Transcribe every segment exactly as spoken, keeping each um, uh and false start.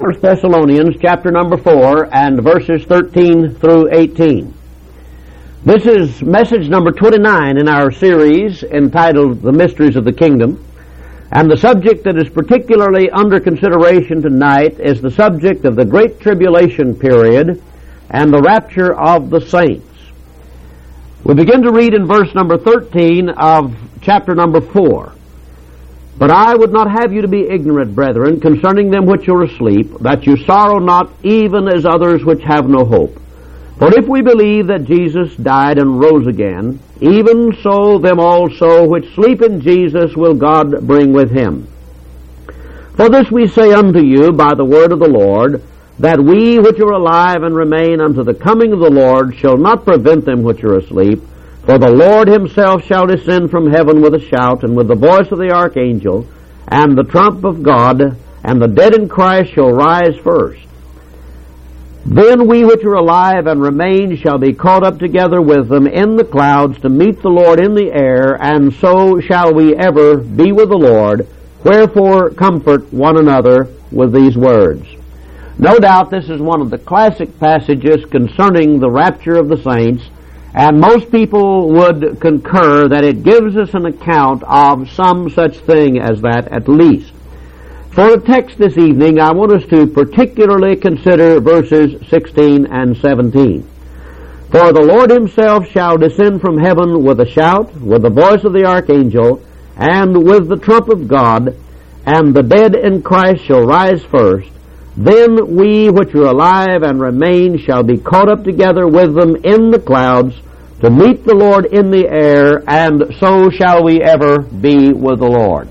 First Thessalonians chapter number four and verses thirteen through eighteen. This is message number twenty-nine in our series entitled The Mysteries of the Kingdom. And the subject that is particularly under consideration tonight is the subject of the Great Tribulation period and the rapture of the saints. We begin to read in verse number thirteen of chapter number four. But I would not have you to be ignorant, brethren, concerning them which are asleep, that you sorrow not even as others which have no hope. For if we believe that Jesus died and rose again, even so them also which sleep in Jesus will God bring with him. For this we say unto you by the word of the Lord, that we which are alive and remain unto the coming of the Lord shall not prevent them which are asleep. For the Lord himself shall descend from heaven with a shout, and with the voice of the archangel, and the trump of God, and the dead in Christ shall rise first. Then we which are alive and remain shall be caught up together with them in the clouds to meet the Lord in the air, and so shall we ever be with the Lord. Wherefore comfort one another with these words. No doubt this is one of the classic passages concerning the rapture of the saints, and most people would concur that it gives us an account of some such thing as that at least. For a text this evening, I want us to particularly consider verses sixteen and seventeen. For the Lord himself shall descend from heaven with a shout, with the voice of the archangel, and with the trump of God, and the dead in Christ shall rise first. Then we which are alive and remain shall be caught up together with them in the clouds to meet the Lord in the air, and so shall we ever be with the Lord.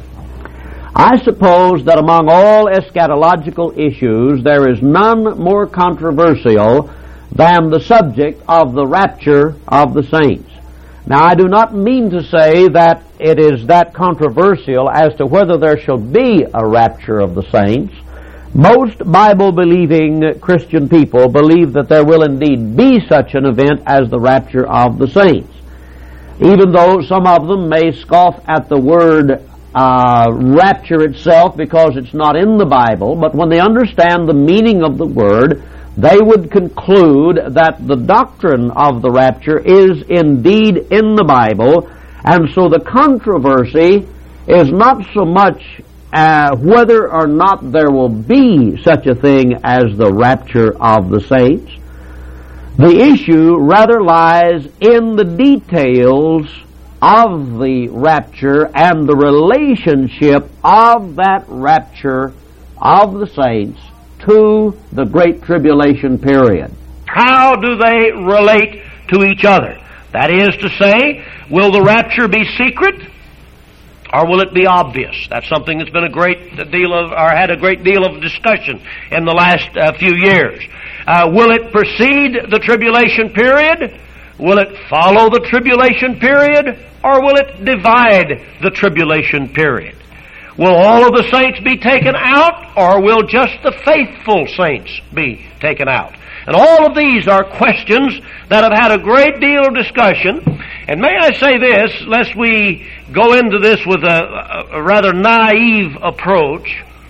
I suppose that among all eschatological issues there is none more controversial than the subject of the rapture of the saints. Now, I do not mean to say that it is that controversial as to whether there shall be a rapture of the saints. Most Bible-believing Christian people believe that there will indeed be such an event as the rapture of the saints. Even though some of them may scoff at the word uh, rapture itself because it's not in the Bible, but when they understand the meaning of the word, they would conclude that the doctrine of the rapture is indeed in the Bible, and so the controversy is not so much Uh, whether or not there will be such a thing as the rapture of the saints. The issue rather lies in the details of the rapture and the relationship of that rapture of the saints to the Great Tribulation period. How do they relate to each other? That is to say, will the rapture be secret? Or will it be obvious? That's something that's been a great deal of, or had a great deal of discussion in the last uh, few years. Uh, will it precede the tribulation period? Will it follow the tribulation period? Or will it divide the tribulation period? Will all of the saints be taken out? Or will just the faithful saints be taken out? And all of these are questions that have had a great deal of discussion. And may I say this, lest we go into this with a, a rather naive approach,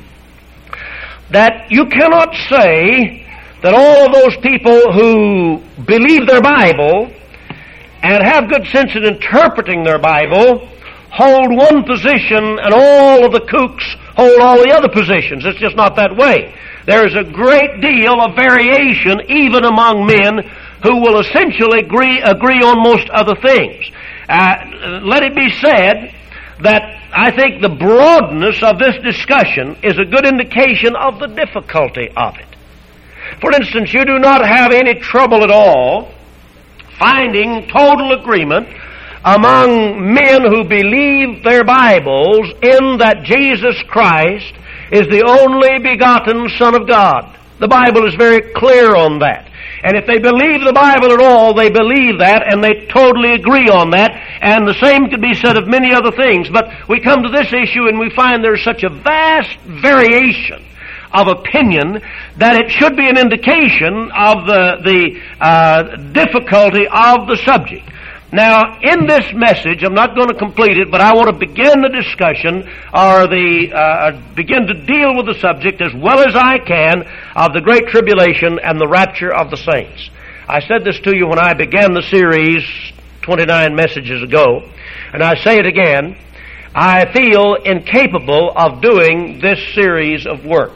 that you cannot say that all of those people who believe their Bible and have good sense in interpreting their Bible hold one position and all of the kooks hold all the other positions. It's just not that way. There is a great deal of variation even among men who will essentially agree, agree on most other things. Uh, let it be said that I think the broadness of this discussion is a good indication of the difficulty of it. For instance, you do not have any trouble at all finding total agreement among men who believe their Bibles in that Jesus Christ is the only begotten Son of God. The Bible is very clear on that. And if they believe the Bible at all, they believe that, and they totally agree on that, and the same could be said of many other things. But we come to this issue and we find there's such a vast variation of opinion that it should be an indication of the, the uh, difficulty of the subject. Now, in this message, I'm not going to complete it, but I want to begin the discussion or the uh, begin to deal with the subject as well as I can of the Great Tribulation and the rapture of the saints. I said this to you when I began the series twenty-nine messages ago, and I say it again. I feel incapable of doing this series of work.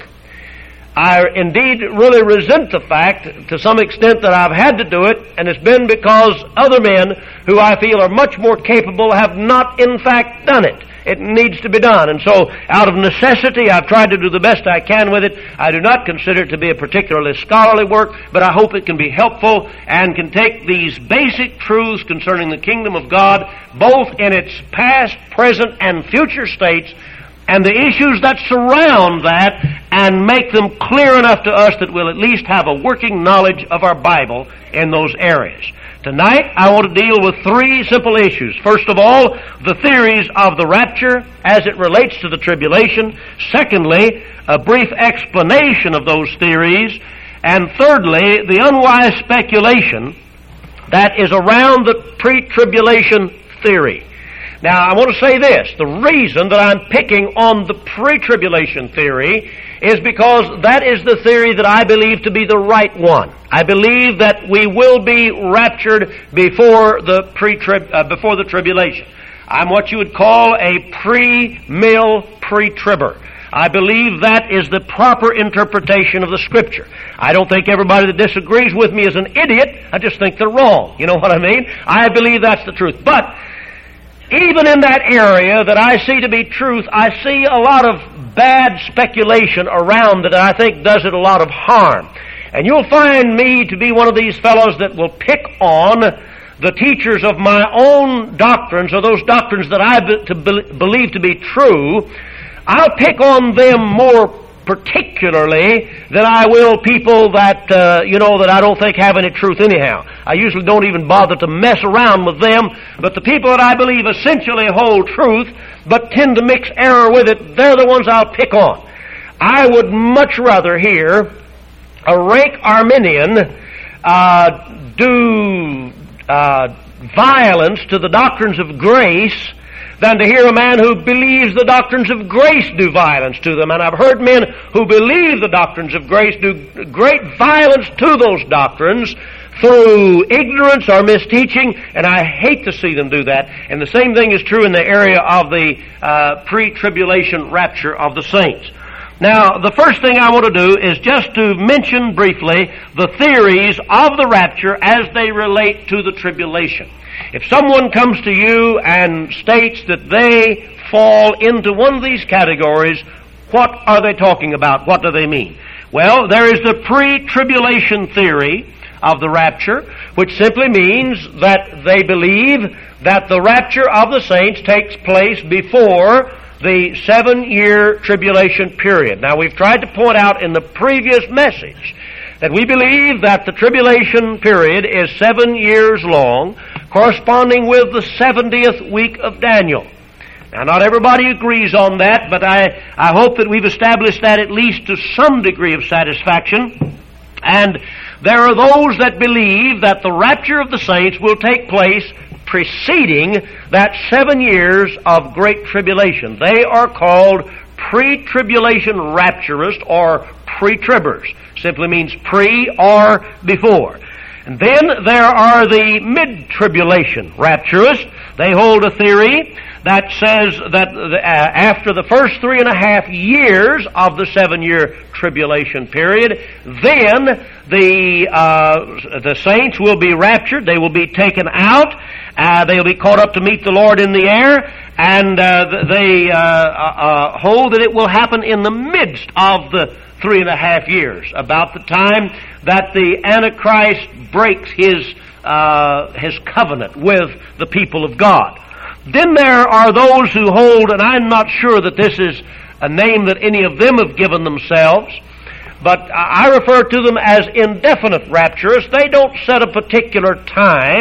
I indeed really resent the fact to some extent that I've had to do it, and it's been because other men who I feel are much more capable have not in fact done it. It needs to be done. And so out of necessity, I've tried to do the best I can with it. I do not consider it to be a particularly scholarly work, but I hope it can be helpful and can take these basic truths concerning the kingdom of God, both in its past, present, and future states, and the issues that surround that, and make them clear enough to us that we'll at least have a working knowledge of our Bible in those areas. Tonight, I want to deal with three simple issues. First of all, the theories of the rapture as it relates to the tribulation. Secondly, a brief explanation of those theories. And thirdly, the unwise speculation that is around the pre-tribulation theory. Now, I want to say this. The reason that I'm picking on the pre-tribulation theory is because that is the theory that I believe to be the right one. I believe that we will be raptured before the pre-trib, uh, before the tribulation. I'm what you would call a pre-mill pre-tribber. I believe that is the proper interpretation of the Scripture. I don't think everybody that disagrees with me is an idiot. I just think they're wrong. You know what I mean? I believe that's the truth. But even in that area that I see to be truth, I see a lot of bad speculation around it that I think does it a lot of harm. And you'll find me to be one of these fellows that will pick on the teachers of my own doctrines, or those doctrines that I be, to be, believe to be true. I'll pick on them more particularly than I will people that, uh, you know, that I don't think have any truth anyhow. I usually don't even bother to mess around with them, but the people that I believe essentially hold truth, but tend to mix error with it, they're the ones I'll pick on. I would much rather hear a rank Arminian uh, do uh, violence to the doctrines of grace than to hear a man who believes the doctrines of grace do violence to them. And I've heard men who believe the doctrines of grace do great violence to those doctrines through ignorance or misteaching, and I hate to see them do that. And the same thing is true in the area of the uh, pre-tribulation rapture of the saints. Now, the first thing I want to do is just to mention briefly the theories of the rapture as they relate to the tribulation. If someone comes to you and states that they fall into one of these categories, what are they talking about? What do they mean? Well, there is the pre-tribulation theory of the rapture, which simply means that they believe that the rapture of the saints takes place before the seven-year tribulation period. Now, we've tried to point out in the previous message that we believe that the tribulation period is seven years long, corresponding with the seventieth week of Daniel. Now, not everybody agrees on that, but I, I hope that we've established that at least to some degree of satisfaction. And there are those that believe that the rapture of the saints will take place preceding that seven years of great tribulation. They are called pre-tribulation rapturists or pre-tribbers. Simply means pre or before. And then there are the mid-tribulation rapturists. They hold a theory that says that uh, after the first three and a half years of the seven-year tribulation period, then the uh, the saints will be raptured. They will be taken out. Uh, they will be caught up to meet the Lord in the air. And uh, they uh, uh, hold that it will happen in the midst of the three and a half years, about the time that the Antichrist breaks his uh, his covenant with the people of God. Then there are those who hold, and I'm not sure that this is a name that any of them have given themselves, but I refer to them as indefinite rapturists. They don't set a particular time,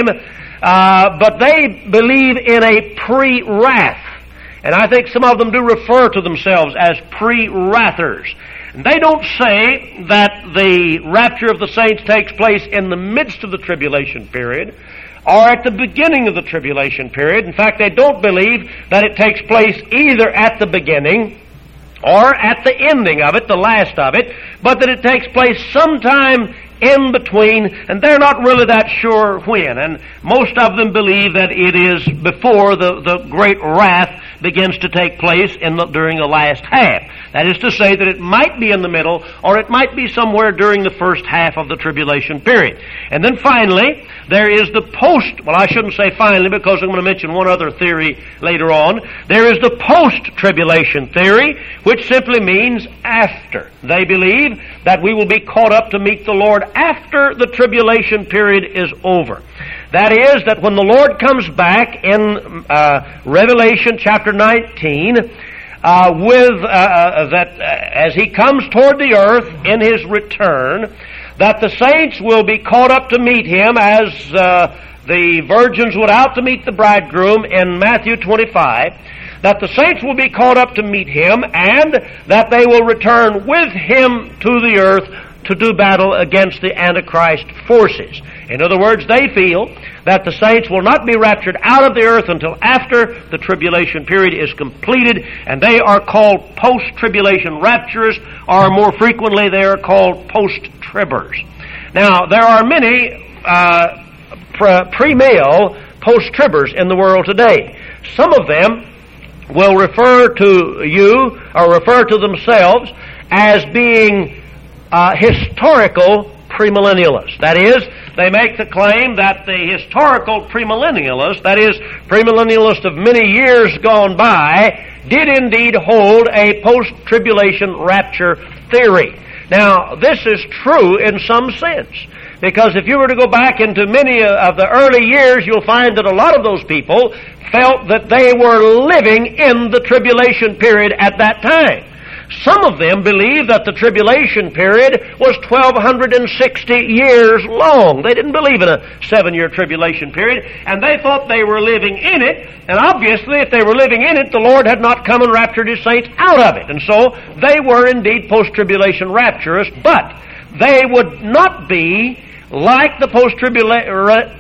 uh, but they believe in a pre-wrath. And I think some of them do refer to themselves as pre-wrathers. They don't say that the rapture of the saints takes place in the midst of the tribulation period. or at the beginning of the tribulation period. In fact, they don't believe that it takes place either at the beginning or at the ending of it, the last of it, but that it takes place sometime in between, and they're not really that sure when. And most of them believe that it is before the, the great wrath begins to take place in the, during the last half. That is to say that it might be in the middle, or it might be somewhere during the first half of the tribulation period. And then finally, there is the post, well, I shouldn't say finally, because I'm going to mention one other theory later on. There is the post-tribulation theory, which simply means after. They believe that we will be caught up to meet the Lord after the tribulation period is over. That is, that when the Lord comes back in uh, Revelation chapter nineteen, uh, with uh, uh, that uh, as He comes toward the earth in His return, that the saints will be caught up to meet Him as uh, the virgins went out to meet the bridegroom in Matthew twenty-five, that the saints will be caught up to meet Him, and that they will return with Him to the earth to do battle against the Antichrist forces. In other words, they feel that the saints will not be raptured out of the earth until after the tribulation period is completed, and they are called post-tribulation rapturers, or more frequently they are called post-tribbers. Now, there are many uh, pre-mill post-tribbers in the world today. Some of them will refer to you, or refer to themselves, as being Uh, historical premillennialists. That is, they make the claim that the historical premillennialists, that is, premillennialists of many years gone by, did indeed hold a post-tribulation rapture theory. Now, this is true in some sense, because if you were to go back into many of the early years, you'll find that a lot of those people felt that they were living in the tribulation period at that time. Some of them believed that the tribulation period was twelve sixty years long. They didn't believe in a seven-year tribulation period, and they thought they were living in it, and obviously if they were living in it, the Lord had not come and raptured His saints out of it. And so they were indeed post-tribulation rapturists, but they would not be like the post-tribulation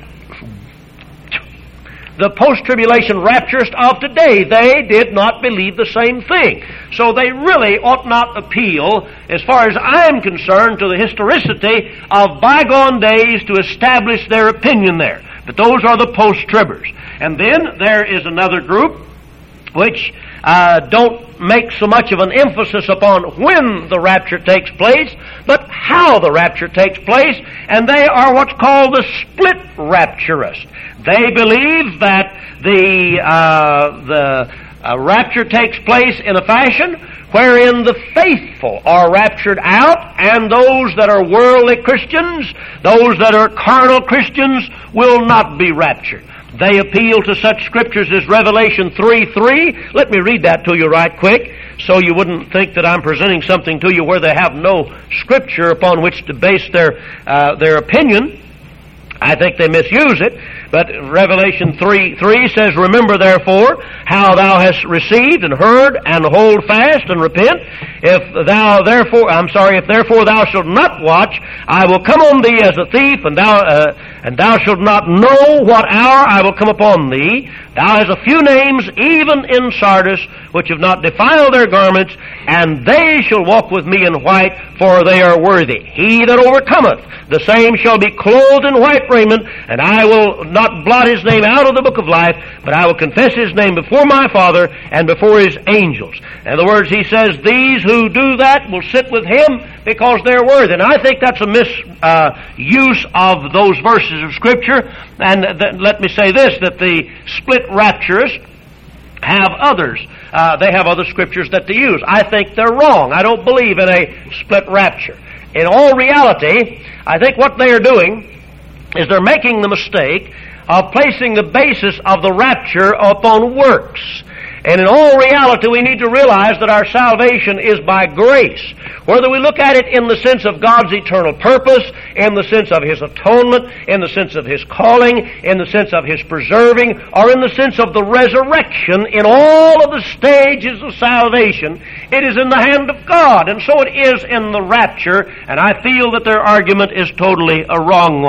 the post-tribulation rapturists of today. They did not believe the same thing. So they really ought not appeal, as far as I am concerned, to the historicity of bygone days to establish their opinion there. But those are the post-tribbers. And then there is another group which uh, don't make so much of an emphasis upon when the rapture takes place, but how the rapture takes place, and they are what's called the split rapturists. They believe that the uh, the uh, rapture takes place in a fashion wherein the faithful are raptured out, and those that are worldly Christians, those that are carnal Christians, will not be raptured. They appeal to such scriptures as Revelation three three. Let me read that to you right quick, so you wouldn't think that I'm presenting something to you where they have no scripture upon which to base their uh, their opinion. I think they misuse it. But Revelation three three says, "Remember therefore how thou hast received and heard, and hold fast and repent. If thou therefore, I'm sorry, if therefore thou shalt not watch, I will come on thee as a thief, and thou uh, and thou shalt not know what hour I will come upon thee. Thou hast a few names, even in Sardis, which have not defiled their garments, and they shall walk with me in white, for they are worthy. He that overcometh, the same shall be clothed in white raiment, and I will not blot his name out of the book of life, but I will confess his name before my Father and before his angels." In other words, he says, these who do that will sit with him because they're worthy. And I think that's a misuse uh, of those verses of Scripture. And th- let me say this, that the split rapturists have others. Uh, they have other scriptures that they use. I think they're wrong. I don't believe in a split rapture. In all reality, I think what they are doing is they're making the mistake of placing the basis of the rapture upon works. And in all reality, we need to realize that our salvation is by grace. Whether we look at it in the sense of God's eternal purpose, in the sense of His atonement, in the sense of His calling, in the sense of His preserving, or in the sense of the resurrection, in all of the stages of salvation, it is in the hand of God. And so it is in the rapture, and I feel that their argument is totally a wrong one.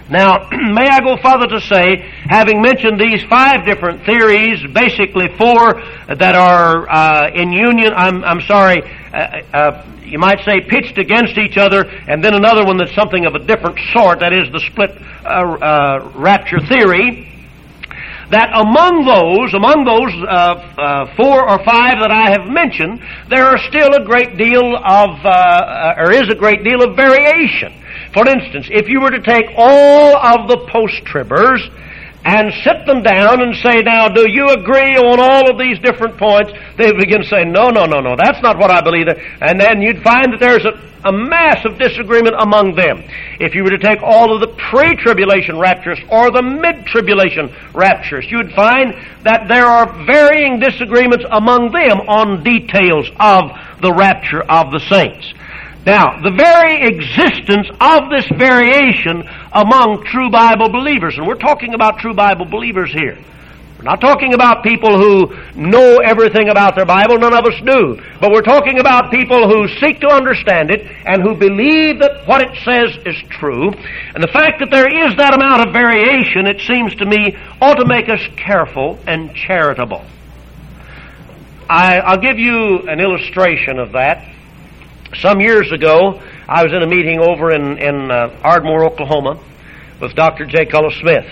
Now, may I go further to say, having mentioned these five different theories, basically four that are uh, in union, I'm, I'm sorry, uh, uh, you might say pitched against each other, and then another one that's something of a different sort, that is the split uh, uh, rapture theory, that among those, among those uh, uh, four or five that I have mentioned, there are still a great deal of, uh, or is a great deal of variation. For instance, if you were to take all of the post-tribbers and sit them down and say, now, do you agree on all of these different points? They would begin to say, no, no, no, no, that's not what I believe. And then you'd find that there's a, a massive disagreement among them. If you were to take all of the pre-tribulation rapturists or the mid-tribulation rapturists, you would find that there are varying disagreements among them on details of the rapture of the saints. Now, the very existence of this variation among true Bible believers, and we're talking about true Bible believers here. We're not talking about people who know everything about their Bible, none of us do. But we're talking about people who seek to understand it and who believe that what it says is true. And the fact that there is that amount of variation, it seems to me, ought to make us careful and charitable. I, I'll give you an illustration of that. Some years ago, I was in a meeting over in, in uh, Ardmore, Oklahoma, with Doctor J. Culloh Smith.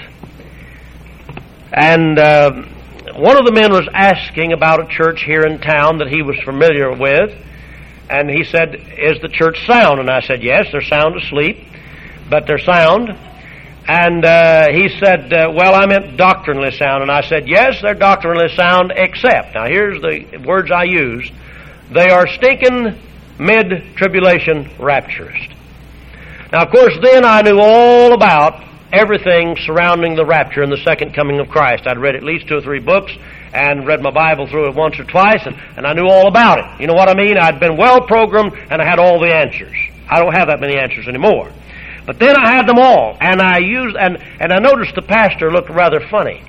And uh, one of the men was asking about a church here in town that he was familiar with. And he said, is the church sound? And I said, yes, they're sound asleep, but they're sound. And uh, he said, uh, well, I meant doctrinally sound. And I said, yes, they're doctrinally sound, except, now here's the words I used, they are stinking mid-tribulation rapturist. Now, of course, then I knew all about everything surrounding the rapture and the second coming of Christ. I'd read at least two or three books and read my Bible through it once or twice, and, and I knew all about it. You know what I mean? I'd been well programmed, and I had all the answers. I don't have that many answers anymore. But then I had them all, and I used, and, and I noticed the pastor looked rather funny.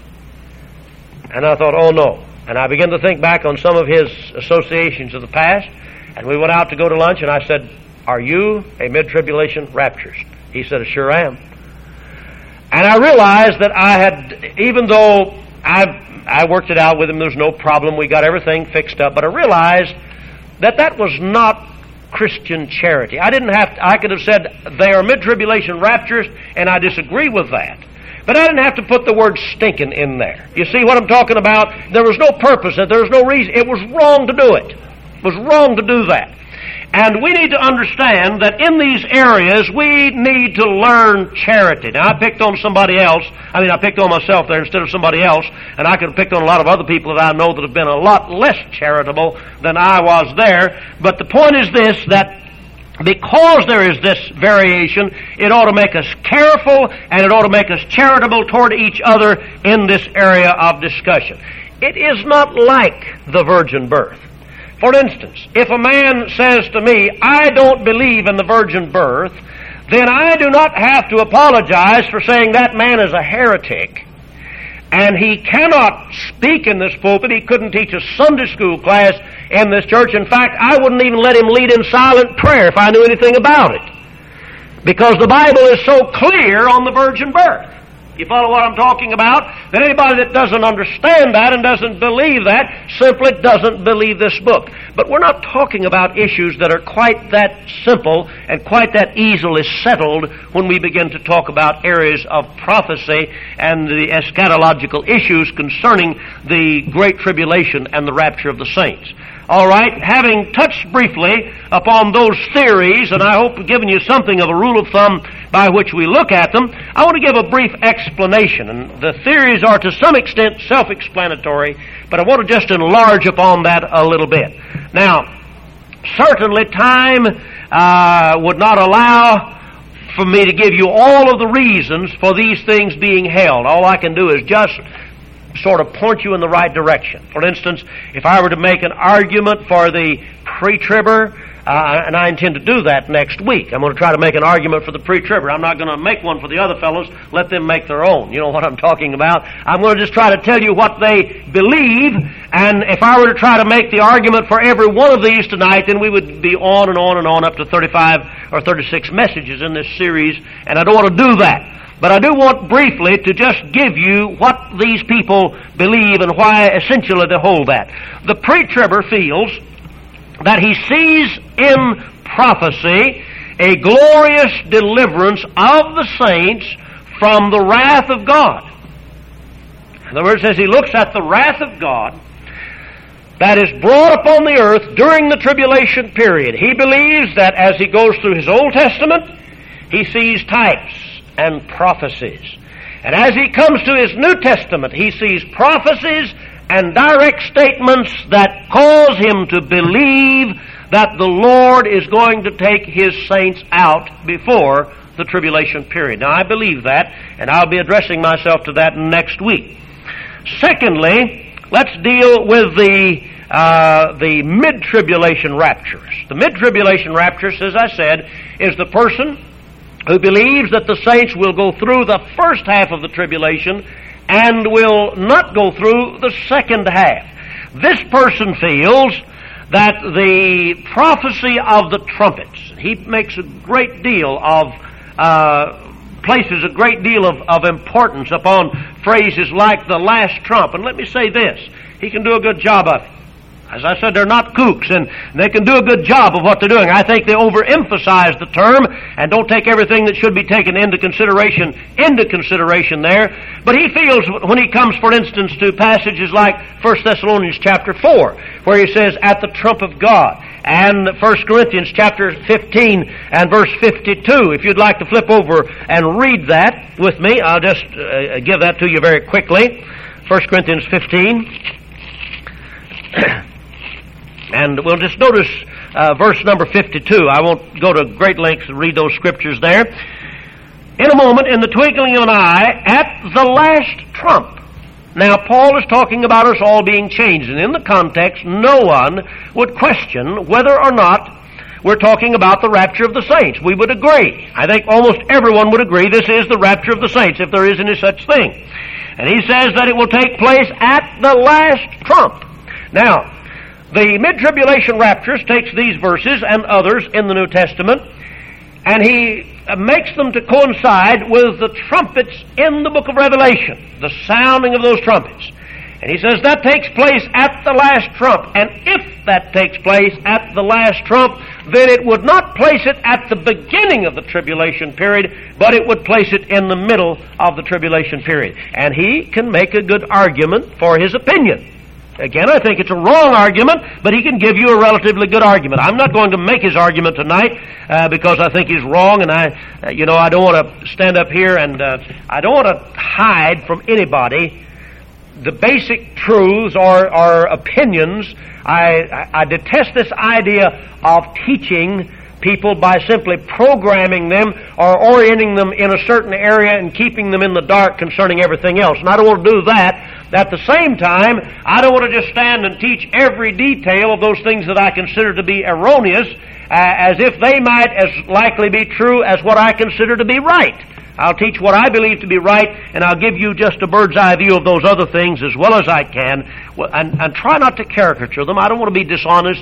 And I thought, oh no. And I began to think back on some of his associations of the past. And we went out to go to lunch, and I said, are you a mid-tribulation rapturist? He said, I sure am. And I realized that I had, even though I I worked it out with him, there was no problem, we got everything fixed up, but I realized that that was not Christian charity. I didn't have to, I could have said, they are mid-tribulation rapturists, and I disagree with that. But I didn't have to put the word stinking in there. You see what I'm talking about? There was no purpose, there was no reason. It was wrong to do it. It was wrong to do that. And we need to understand that in these areas we need to learn charity. Now, I picked on somebody else. I mean, I picked on myself there instead of somebody else, and I could have picked on a lot of other people that I know that have been a lot less charitable than I was there. But the point is this, that because there is this variation, it ought to make us careful and it ought to make us charitable toward each other in this area of discussion. It is not like the virgin birth. For instance, if a man says to me, I don't believe in the virgin birth, then I do not have to apologize for saying that man is a heretic, and he cannot speak in this pulpit. He couldn't teach a Sunday school class in this church. In fact, I wouldn't even let him lead in silent prayer if I knew anything about it, because the Bible is so clear on the virgin birth. You follow what I'm talking about? That anybody that doesn't understand that and doesn't believe that simply doesn't believe this book. But we're not talking about issues that are quite that simple and quite that easily settled when we begin to talk about areas of prophecy and the eschatological issues concerning the Great Tribulation and the rapture of the saints. All right, having touched briefly upon those theories, and I hope given you something of a rule of thumb by which we look at them, I want to give a brief explanation. And the theories are to some extent self-explanatory, but I want to just enlarge upon that a little bit. Now, certainly time uh, would not allow for me to give you all of the reasons for these things being held. All I can do is just sort of point you in the right direction. For instance, if I were to make an argument for the pre-tribber, uh, and I intend to do that next week. I'm going to try to make an argument for the pre-tribber. I'm not going to make one for the other fellows. Let them make their own. You know what I'm talking about. I'm going to just try to tell you what they believe, and if I were to try to make the argument for every one of these tonight, then we would be on and on and on up to thirty-five or thirty-six messages in this series, and I don't want to do that. But I do want briefly to just give you what these people believe and why essentially they hold that. The pre-tribber feels that he sees in prophecy a glorious deliverance of the saints from the wrath of God. In other words, as he looks at the wrath of God that is brought upon the earth during the tribulation period, he believes that as he goes through his Old Testament, he sees types and prophecies. And as he comes to his New Testament, he sees prophecies and direct statements that cause him to believe that the Lord is going to take His saints out before the tribulation period. Now, I believe that, and I'll be addressing myself to that next week. Secondly, let's deal with the uh, the mid-tribulation raptures. The mid-tribulation raptures, as I said, is the person who believes that the saints will go through the first half of the tribulation and will not go through the second half. This person feels that the prophecy of the trumpets, he makes a great deal of, uh, places a great deal of, of importance upon phrases like the last trump. And let me say this, he can do a good job of it. As I said, they're not kooks, and they can do a good job of what they're doing. I think they overemphasize the term and don't take everything that should be taken into consideration into consideration there. But he feels when he comes, for instance, to passages like First Thessalonians chapter four, where he says, at the trump of God, and First Corinthians chapter fifteen and verse fifty-two. If you'd like to flip over and read that with me, I'll just uh, give that to you very quickly. First Corinthians fifteen. And we'll just notice uh, verse number fifty-two. I won't go to great lengths to read those scriptures there. In a moment, in the twinkling of an eye, at the last trump. Now, Paul is talking about us all being changed, and in the context, no one would question whether or not we're talking about the rapture of the saints. We would agree. I think almost everyone would agree this is the rapture of the saints, if there is any such thing. And he says that it will take place at the last trump. Now, the mid-tribulation raptures takes these verses and others in the New Testament, and he makes them to coincide with the trumpets in the book of Revelation, the sounding of those trumpets. And he says that takes place at the last trump. And if that takes place at the last trump, then it would not place it at the beginning of the tribulation period, but it would place it in the middle of the tribulation period. And he can make a good argument for his opinion. Again, I think it's a wrong argument, but he can give you a relatively good argument. I'm not going to make his argument tonight uh, because I think he's wrong, and I, uh, you know, I don't want to stand up here and uh, I don't want to hide from anybody the basic truths or, or opinions. I, I, I detest this idea of teaching people by simply programming them or orienting them in a certain area and keeping them in the dark concerning everything else. And I don't want to do that. At the same time, I don't want to just stand and teach every detail of those things that I consider to be erroneous uh, as if they might as likely be true as what I consider to be right. I'll teach what I believe to be right, and I'll give you just a bird's eye view of those other things as well as I can, and, and try not to caricature them. I don't want to be dishonest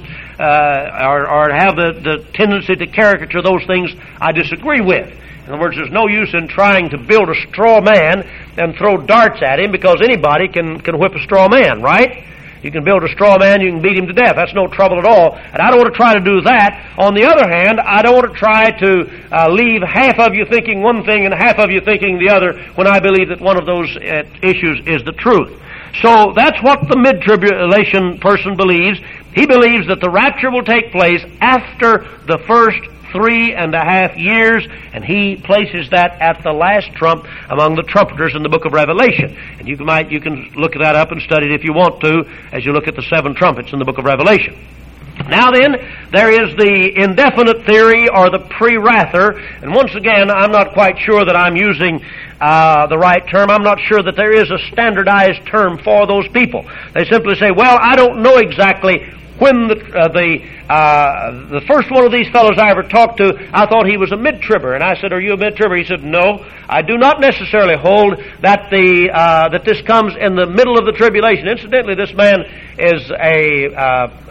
uh, or, or have the, the tendency to caricature those things I disagree with. In other words, there's no use in trying to build a straw man and throw darts at him, because anybody can, can whip a straw man, right? You can build a straw man, you can beat him to death. That's no trouble at all. And I don't want to try to do that. On the other hand, I don't want to try to uh, leave half of you thinking one thing and half of you thinking the other when I believe that one of those uh, issues is the truth. So that's what the mid-tribulation person believes. He believes that the rapture will take place after the first three and a half years, and he places that at the last trump among the trumpeters in the book of Revelation. And you might you can look that up and study it if you want to, as you look at the seven trumpets in the book of Revelation. Now then, there is the indefinite theory or the pre-wrather, and once again, I'm not quite sure that I'm using uh, the right term. I'm not sure that there is a standardized term for those people. They simply say, well, I don't know exactly when the uh, the uh, the first one of these fellows I ever talked to, I thought he was a mid-tribber, and I said, "Are you a mid-tribber?" He said, "No, I do not necessarily hold that the uh, that this comes in the middle of the tribulation." Incidentally, this man is a, uh, a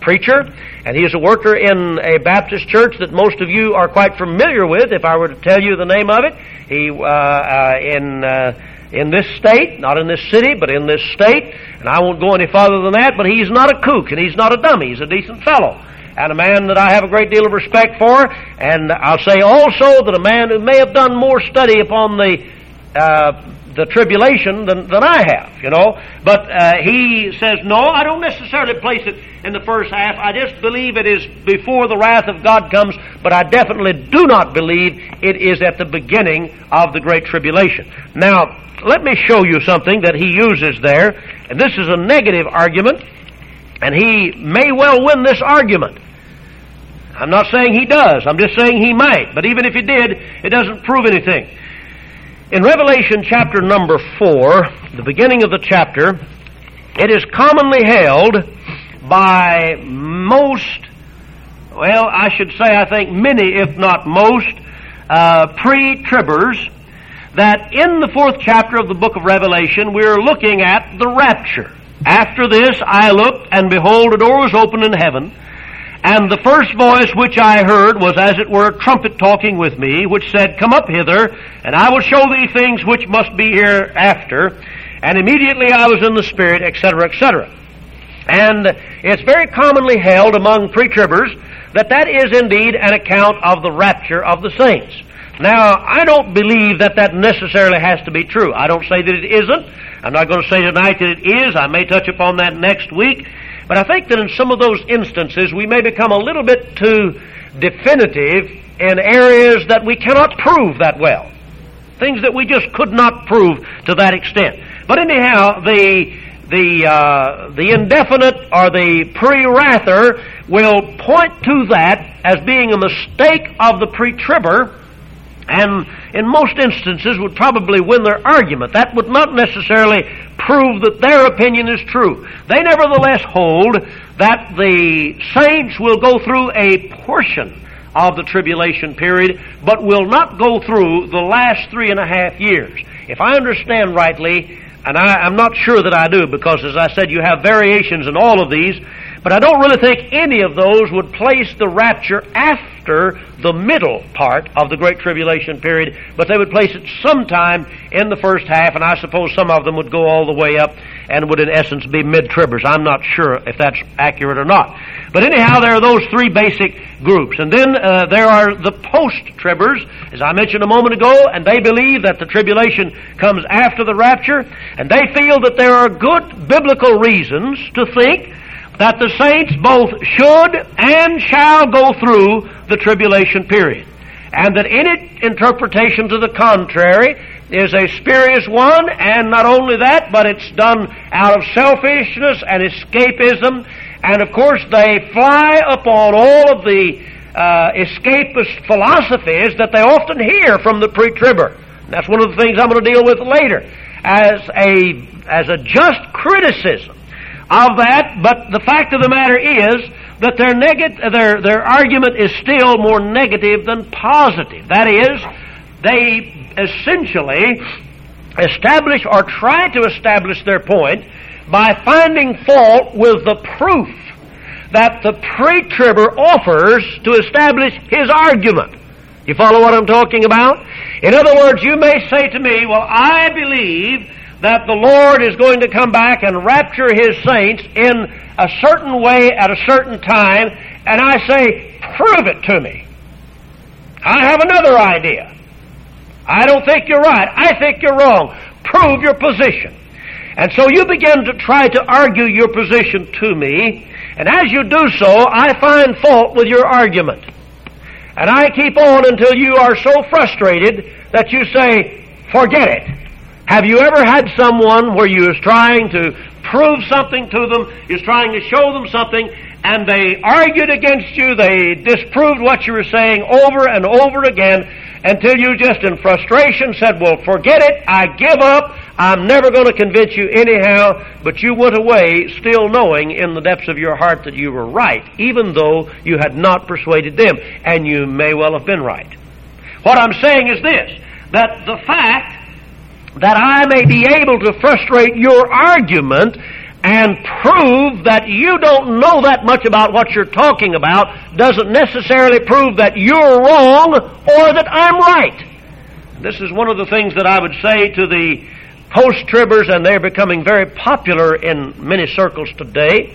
preacher, and he is a worker in a Baptist church that most of you are quite familiar with, if I were to tell you the name of it. He, uh, uh, in, uh, in this state, not in this city, but in this state, and I won't go any farther than that, but he's not a kook, and he's not a dummy. He's a decent fellow, and a man that I have a great deal of respect for, and I'll say also that a man who may have done more study upon the uh, the tribulation than, than I have, you know. But uh, he says, no, I don't necessarily place it in the first half. I just believe it is before the wrath of God comes, but I definitely do not believe it is at the beginning of the Great Tribulation. Now, let me show you something that he uses there, and this is a negative argument, and he may well win this argument. I'm not saying he does, I'm just saying he might, but even if he did, it doesn't prove anything. In Revelation chapter number four, the beginning of the chapter, it is commonly held by most, well, I should say I think many, if not most, uh, pre-tribbers, that in the fourth chapter of the book of Revelation, we are looking at the rapture. After this I looked, and behold, a door was opened in heaven, and the first voice which I heard was as it were a trumpet talking with me, which said, Come up hither, and I will show thee things which must be hereafter. And immediately I was in the Spirit, et cetera, et cetera. And it's very commonly held among pre-tribbers that that is indeed an account of the rapture of the saints. Now, I don't believe that that necessarily has to be true. I don't say that it isn't. I'm not going to say tonight that it is. I may touch upon that next week. But I think that in some of those instances we may become a little bit too definitive in areas that we cannot prove that well. Things that we just could not prove to that extent. But anyhow, the the uh, the indefinite or the pre-wrather will point to that as being a mistake of the pre-tribber, and in most instances would probably win their argument. That would not necessarily prove that their opinion is true. They nevertheless hold that the saints will go through a portion of the tribulation period, but will not go through the last three and a half years. If I understand rightly, and I, I'm not sure that I do, because as I said, you have variations in all of these, but I don't really think any of those would place the rapture after the middle part of the Great Tribulation period, but they would place it sometime in the first half, and I suppose some of them would go all the way up and would in essence be mid-tribbers. I'm not sure if that's accurate or not. But anyhow, there are those three basic groups. And then uh, there are the post-tribbers, as I mentioned a moment ago, and they believe that the tribulation comes after the rapture, and they feel that there are good biblical reasons to think that the saints both should and shall go through the tribulation period, and that any interpretation to the contrary is a spurious one, and not only that, but it's done out of selfishness and escapism, and of course they fly upon all of the uh, escapist philosophies that they often hear from the pre-tribber. And that's one of the things I'm going to deal with later as a as a just criticism of that. But the fact of the matter is that their neg- their their argument is still more negative than positive. That is, they essentially establish or try to establish their point by finding fault with the proof that the pre-tribber offers to establish his argument. You follow what I'm talking about? In other words, you may say to me, well, I believe that the Lord is going to come back and rapture His saints in a certain way at a certain time, and I say, prove it to me. I have another idea. I don't think you're right. I think you're wrong. Prove your position. And so you begin to try to argue your position to me, and as you do so, I find fault with your argument. And I keep on until you are so frustrated that you say, forget it. Have you ever had someone where you was trying to prove something to them, you was trying to show them something, and they argued against you, they disproved what you were saying over and over again, until you just in frustration said, well, forget it, I give up, I'm never going to convince you anyhow, but you went away still knowing in the depths of your heart that you were right, even though you had not persuaded them, and you may well have been right. What I'm saying is this, that the fact that I may be able to frustrate your argument and prove that you don't know that much about what you're talking about doesn't necessarily prove that you're wrong or that I'm right. This is one of the things that I would say to the post-tribbers, and they're becoming very popular in many circles today,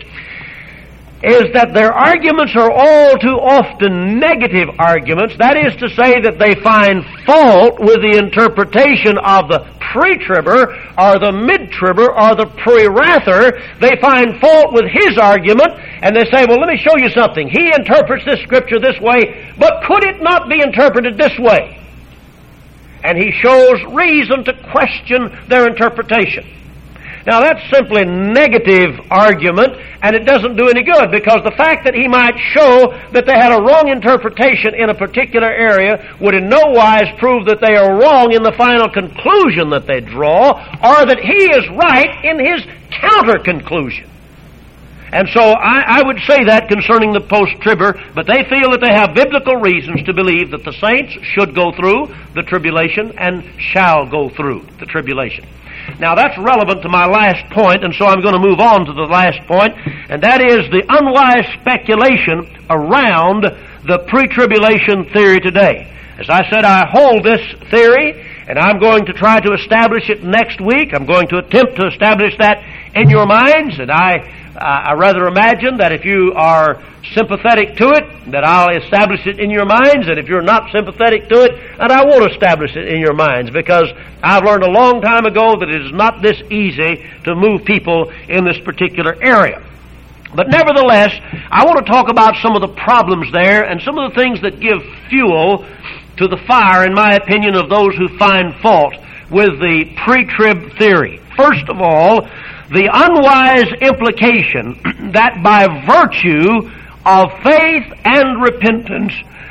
is that their arguments are all too often negative arguments. That is to say that they find fault with the interpretation of the pre-tribber or the mid-tribber or the pre-wrather. They find fault with his argument, and they say, well, let me show you something. He interprets this scripture this way, but could it not be interpreted this way? And he shows reason to question their interpretation. Now that's simply negative argument, and it doesn't do any good, because the fact that he might show that they had a wrong interpretation in a particular area would in no wise prove that they are wrong in the final conclusion that they draw, or that he is right in his counter-conclusion. And so I, I would say that concerning the post-tribber, but they feel that they have biblical reasons to believe that the saints should go through the tribulation and shall go through the tribulation. Now that's relevant to my last point, and so I'm going to move on to the last point, and that is the unwise speculation around the pre-tribulation theory today. As I said, I hold this theory, and I'm going to try to establish it next week. I'm going to attempt to establish that in your minds, and I Uh, I rather imagine that if you are sympathetic to it, that I'll establish it in your minds, and if you're not sympathetic to it, that I won't establish it in your minds, because I've learned a long time ago that it is not this easy to move people in this particular area. But nevertheless, I want to talk about some of the problems there and some of the things that give fuel to the fire, in my opinion, of those who find fault with the pre-trib theory. First of all, the unwise implication that by virtue of faith and repentance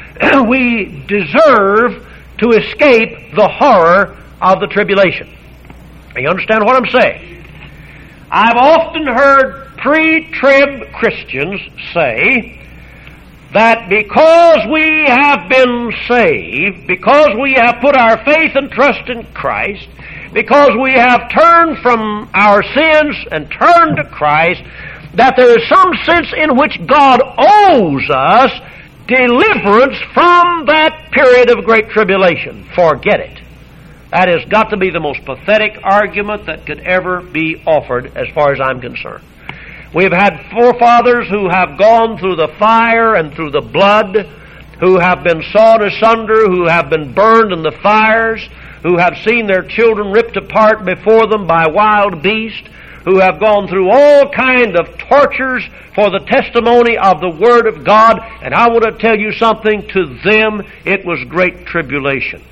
we deserve to escape the horror of the tribulation. You understand what I'm saying? I've often heard pre-trib Christians say that because we have been saved, because we have put our faith and trust in Christ, because we have turned from our sins and turned to Christ, that there is some sense in which God owes us deliverance from that period of great tribulation. Forget it. That has got to be the most pathetic argument that could ever be offered as far as I'm concerned. We've had forefathers who have gone through the fire and through the blood, who have been sawn asunder, who have been burned in the fires, who have seen their children ripped apart before them by wild beasts, who have gone through all kind of tortures for the testimony of the Word of God. And I want to tell you something, to them it was great tribulation.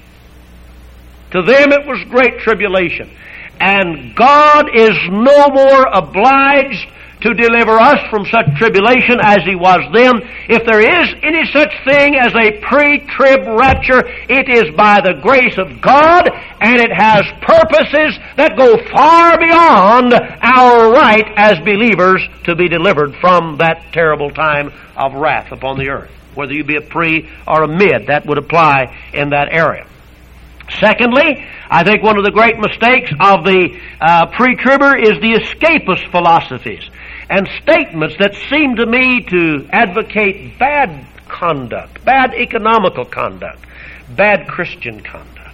To them it was great tribulation. And God is no more obliged to deliver us from such tribulation as He was then. If there is any such thing as a pre-trib rapture, it is by the grace of God, and it has purposes that go far beyond our right as believers to be delivered from that terrible time of wrath upon the earth. Whether you be a pre or a mid, that would apply in that area. Secondly, I think one of the great mistakes of the uh, pre-tribber is the escapist philosophies and statements that seem to me to advocate bad conduct, bad economical conduct, bad Christian conduct.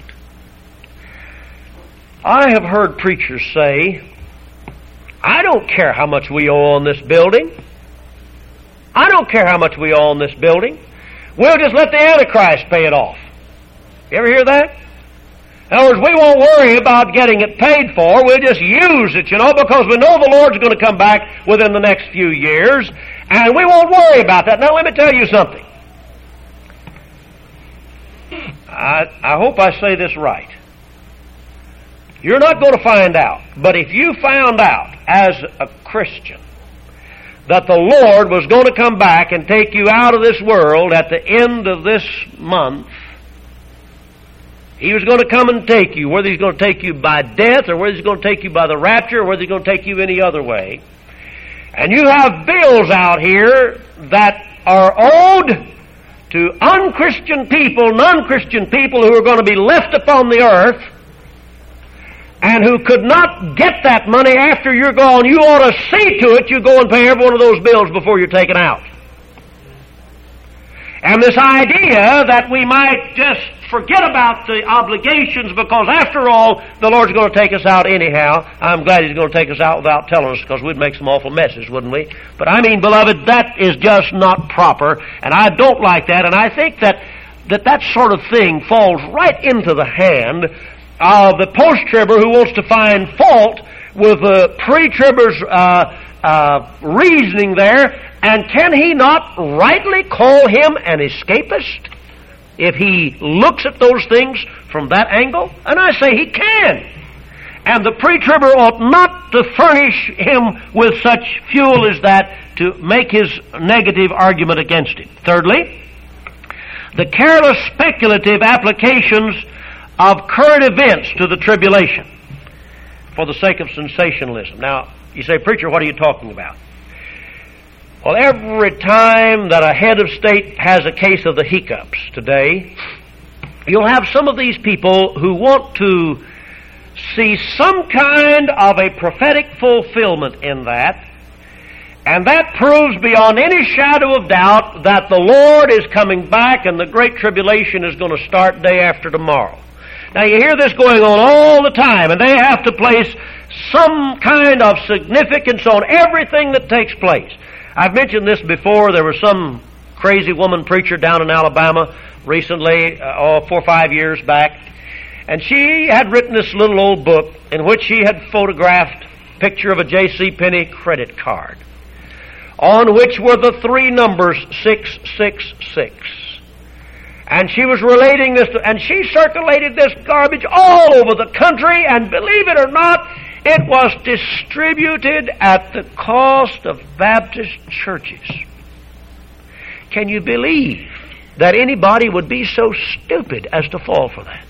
I have heard preachers say, I don't care how much we owe on this building. I don't care how much we owe on this building. We'll just let the Antichrist pay it off. You ever hear that? In other words, we won't worry about getting it paid for. We'll just use it, you know, because we know the Lord's going to come back within the next few years, and we won't worry about that. Now, let me tell you something. I, I hope I say this right. You're not going to find out, but if you found out as a Christian that the Lord was going to come back and take you out of this world at the end of this month, He was going to come and take you, whether He's going to take you by death or whether He's going to take you by the rapture or whether He's going to take you any other way. And you have bills out here that are owed to unchristian people, non-Christian people who are going to be left upon the earth. and who could not get that money after you're gone, you ought to see to it you go and pay every one of those bills before you're taken out. And this idea that we might just forget about the obligations because after all, the Lord's going to take us out anyhow. I'm glad He's going to take us out without telling us because we'd make some awful messes, wouldn't we? But I mean, beloved, that is just not proper, and I don't like that, and I think that that, that sort of thing falls right into the hand of the post-tribber who wants to find fault with the pre-tribber's uh, uh, reasoning there. And can he not rightly call him an escapist if he looks at those things from that angle? And I say he can. And the pre-tribber ought not to furnish him with such fuel as that to make his negative argument against it. Thirdly, the careless speculative applications of current events to the tribulation for the sake of sensationalism. Now, you say, preacher, what are you talking about? Well, every time that a head of state has a case of the hiccups today, you'll have some of these people who want to see some kind of a prophetic fulfillment in that, and that proves beyond any shadow of doubt that the Lord is coming back and the Great Tribulation is going to start day after tomorrow. Now, you hear this going on all the time, and they have to place some kind of significance on everything that takes place. I've mentioned this before. There was some crazy woman preacher down in Alabama recently, uh, oh, four or five years back, and she had written this little old book in which she had photographed a picture of a J C Penney credit card on which were the three numbers six six six. And she was relating this, to, and she circulated this garbage all over the country, and believe it or not, it was distributed at the cost of Baptist churches. Can you believe that anybody would be so stupid as to fall for that?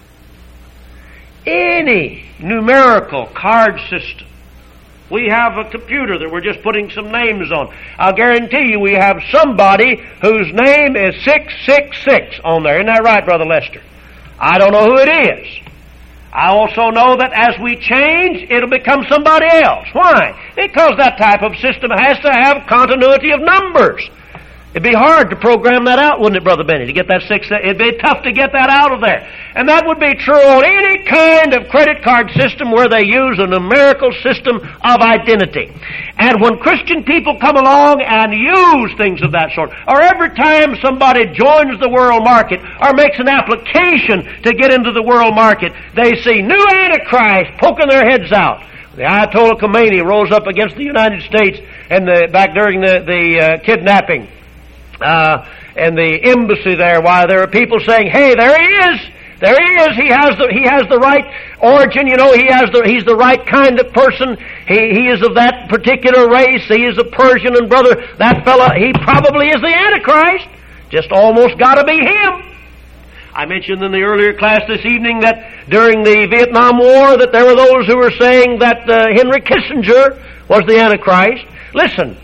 Any numerical card system. We have a computer that we're just putting some names on. I'll guarantee you we have somebody whose name is six six six on there. Isn't that right, Brother Lester? I don't know who it is. I also know that as we change, it'll become somebody else. Why? Because that type of system has to have continuity of numbers. It'd be hard to program that out, wouldn't it, Brother Benny, to get that six, it'd be tough to get that out of there. And that would be true on any kind of credit card system where they use a numerical system of identity. And when Christian people come along and use things of that sort, or every time somebody joins the world market or makes an application to get into the world market, they see new Antichrist poking their heads out. The Ayatollah Khomeini rose up against the United States and the, back during the, the uh, kidnapping. Uh, and the embassy there, why there are people saying, "Hey, there he is, there he is. He has the he has the right origin. You know, he has the he's the right kind of person. He he is of that particular race. He is a Persian, and brother, that fella, he probably is the Antichrist. Just almost got to be him." I mentioned in the earlier class this evening that during the Vietnam War that there were those who were saying that uh, Henry Kissinger was the Antichrist. Listen.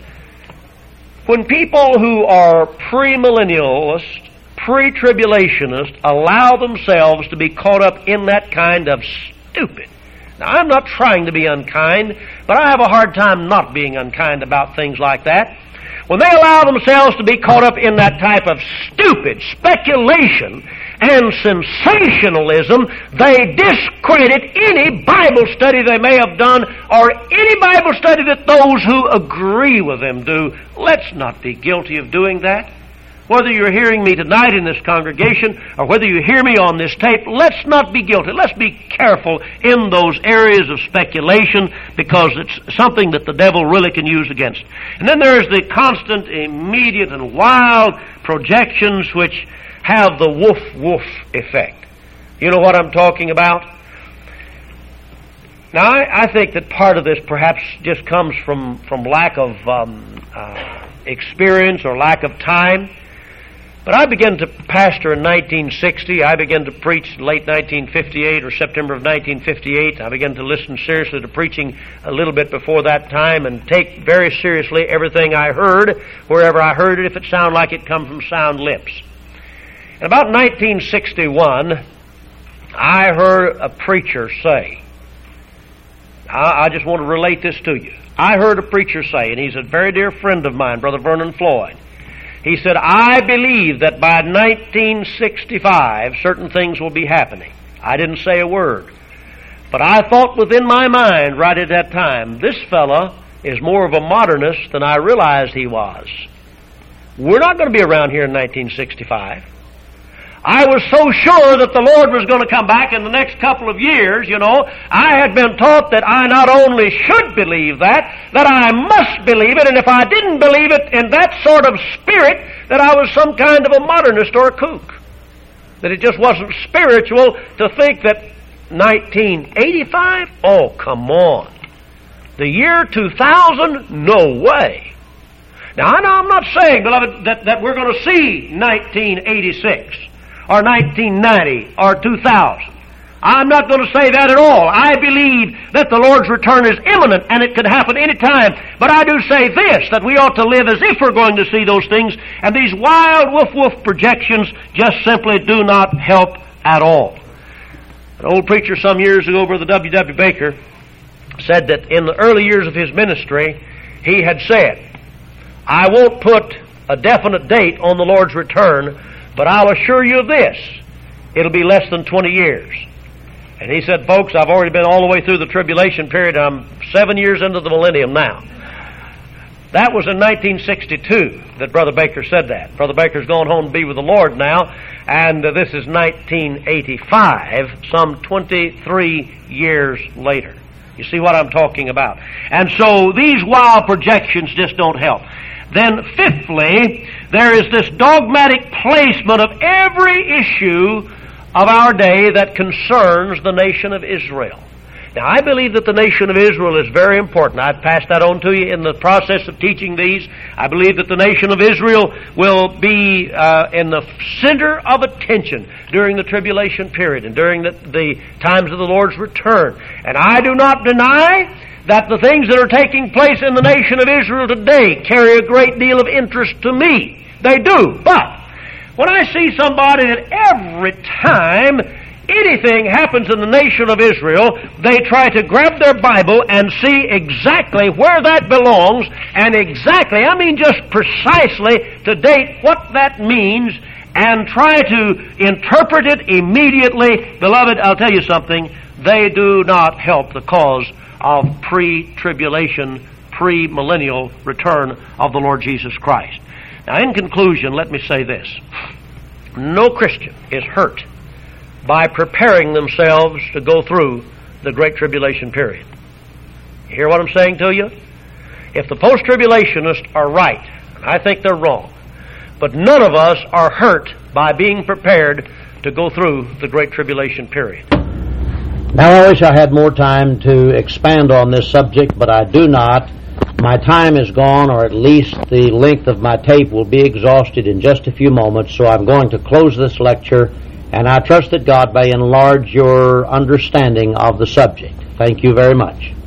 When people who are premillennialists, pre-tribulationists, allow themselves to be caught up in that kind of stupid. Now, I'm not trying to be unkind, but I have a hard time not being unkind about things like that. When they allow themselves to be caught up in that type of stupid speculation and sensationalism, they discredit any Bible study they may have done or any Bible study that those who agree with them do. Let's not be guilty of doing that. Whether you're hearing me tonight in this congregation or whether you hear me on this tape, let's not be guilty. Let's be careful in those areas of speculation because it's something that the devil really can use against. And then there's the constant, immediate, and wild projections which have the woof-woof effect. You know what I'm talking about? Now, I, I think that part of this perhaps just comes from, from lack of um, uh, experience or lack of time. But I began to pastor in nineteen sixty. I began to preach late nineteen fifty-eight or September of nineteen fifty-eight. I began to listen seriously to preaching a little bit before that time and take very seriously everything I heard, wherever I heard it, if it sounded like it come from sound lips. In about nineteen sixty-one, I heard a preacher say, I, I just want to relate this to you. I heard a preacher say, and he's a very dear friend of mine, Brother Vernon Floyd. He said, I believe that by nineteen sixty-five certain things will be happening. I didn't say a word. But I thought within my mind right at that time, this fella is more of a modernist than I realized he was. We're not going to be around here in nineteen sixty-five. I was so sure that the Lord was going to come back in the next couple of years, you know. I had been taught that I not only should believe that, that I must believe it, and if I didn't believe it in that sort of spirit, that I was some kind of a modernist or a kook. That it just wasn't spiritual to think that nineteen eighty-five? Oh, come on. The year two thousand? No way. Now, I know I'm not saying, beloved, that, that we're going to see nineteen eighty-six or nineteen ninety or two thousand. I'm not going to say that at all. I believe that the Lord's return is imminent and it could happen any time. But I do say this, that we ought to live as if we're going to see those things, and these wild woof-woof projections just simply do not help at all. An old preacher some years ago, Brother W W Baker, said that in the early years of his ministry, he had said, I won't put a definite date on the Lord's return, but I'll assure you of this, it'll be less than twenty years. And he said, folks, I've already been all the way through the tribulation period. I'm seven years into the millennium now. That was in nineteen sixty-two that Brother Baker said that. Brother Baker's gone home to be with the Lord now, and uh, this is nineteen eighty-five, some twenty-three years later. You see what I'm talking about? And so these wild projections just don't help. Then fifthly, there is this dogmatic placement of every issue of our day that concerns the nation of Israel. Now, I believe that the nation of Israel is very important. I've passed that on to you in the process of teaching these. I believe that the nation of Israel will be uh, in the center of attention during the tribulation period and during the, the times of the Lord's return. And I do not deny that the things that are taking place in the nation of Israel today carry a great deal of interest to me. They do. But when I see somebody that every time anything happens in the nation of Israel, they try to grab their Bible and see exactly where that belongs, and exactly, I mean just precisely, to date what that means, and try to interpret it immediately, beloved, I'll tell you something, they do not help the cause of pre-tribulation, pre-millennial return of the Lord Jesus Christ. Now, in conclusion, let me say this. No Christian is hurt by preparing themselves to go through the Great Tribulation period. You hear what I'm saying to you? If the post-tribulationists are right, I think they're wrong, but none of us are hurt by being prepared to go through the Great Tribulation period. Now, I wish I had more time to expand on this subject, but I do not. My time is gone, or at least the length of my tape will be exhausted in just a few moments, so I'm going to close this lecture, and I trust that God may enlarge your understanding of the subject. Thank you very much.